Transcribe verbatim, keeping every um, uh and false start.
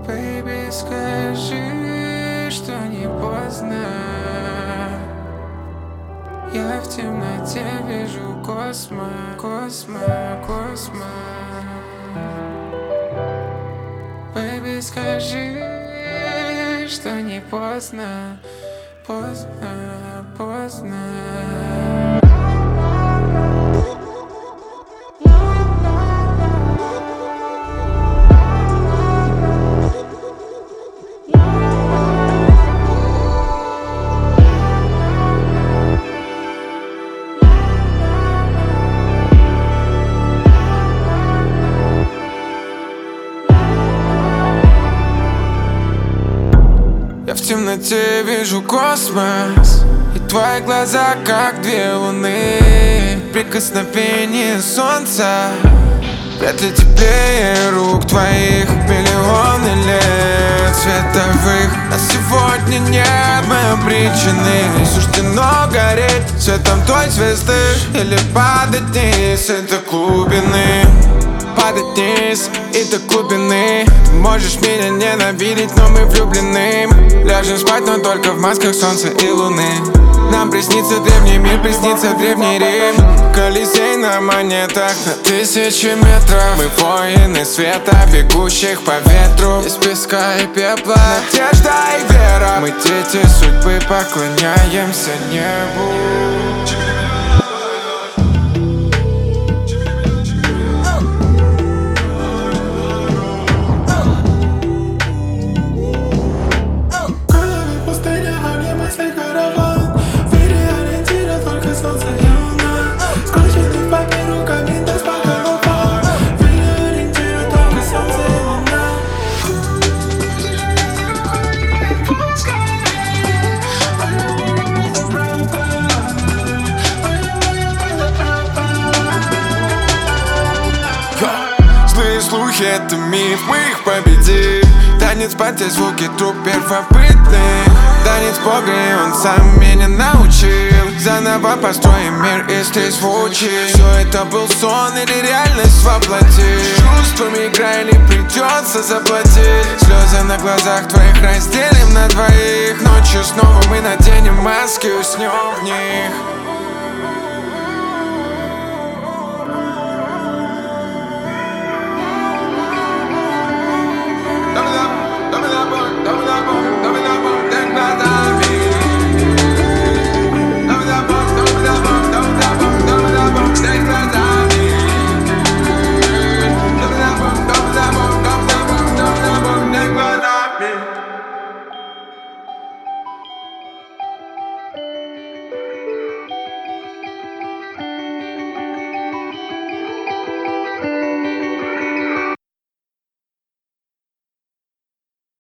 Baby, скажи, что не поздно. Я в темноте вижу космо, космо, космо. Baby, скажи, что не поздно, поздно, поздно. Я в темноте вижу космос, и твои глаза как две луны. Прикосновение солнца вряд ли теплее рук твоих. Миллионы лет световых, а сегодня нет моей причины. Суждено гореть светом той звезды или падать вниз до глубины. Падать вниз и до глубины. Ты можешь меня ненавидеть, но мы влюблены. Ляжем спать, но только в масках солнца и луны. Нам приснится древний мир, приснится древний Рим. Колизей на монетах на тысячи метров. Мы воины света, бегущих по ветру. Из песка и пепла надежда и вера. Мы дети судьбы, поклоняемся небу. Злые слухи — это миф, мы их победим. Танец под те звуки труб первобытных. Танец Бога, и он сам меня научил. Заново построим мир из трезвучий. Все это был сон или реальность воплоти. Чувствами играй или придется заплатить. Слезы на глазах твоих разделим на двоих. Ночью снова мы наденем маски, уснем в них.